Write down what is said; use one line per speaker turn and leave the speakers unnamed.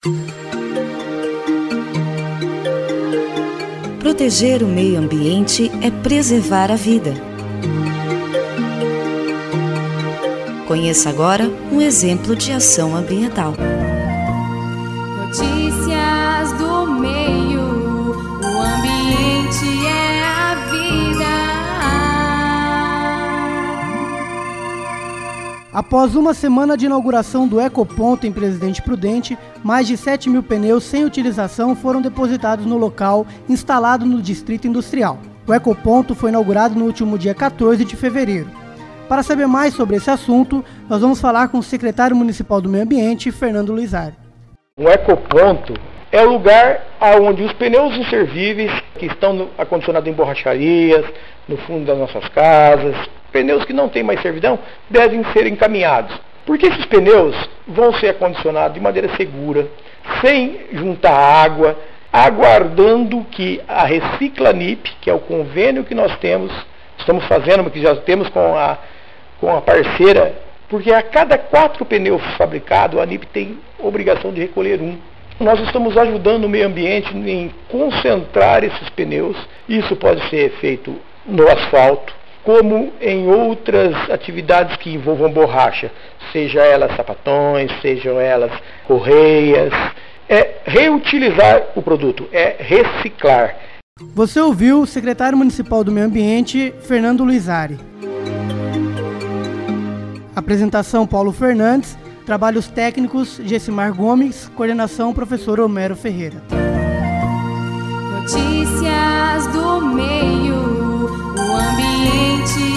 Proteger o meio ambiente é preservar a vida. Conheça agora um exemplo de ação ambiental.
Notícias do meio, o ambiente é a vida.
Após uma semana de inauguração do Ecoponto em Presidente Prudente, mais de 7 mil pneus sem utilização foram depositados no local instalado no Distrito Industrial. O Ecoponto foi inaugurado no último dia 14 de fevereiro. Para saber mais sobre esse assunto, nós vamos falar com o secretário municipal do Meio Ambiente, Fernando Luizari.
O Ecoponto é o lugar onde os pneus inservíveis que estão acondicionados em borracharias, no fundo das nossas casas, pneus que não têm mais servidão, devem ser encaminhados. Porque esses pneus vão ser acondicionados de maneira segura, sem juntar água, aguardando que a Reciclanip, que é o convênio que nós estamos fazendo, que já temos com a parceira, porque a cada 4 pneus fabricados, a ANIP tem obrigação de recolher 1. Nós estamos ajudando o meio ambiente em concentrar esses pneus. Isso pode ser feito no asfalto, como em outras atividades que envolvam borracha, seja elas sapatões, sejam elas correias. É reutilizar o produto, é reciclar.
Você ouviu o secretário municipal do Meio Ambiente, Fernando Luizari. Apresentação Paulo Fernandes, trabalhos técnicos Gessimar Gomes, coordenação professor Homero Ferreira.
Notícias do meio, o ambiente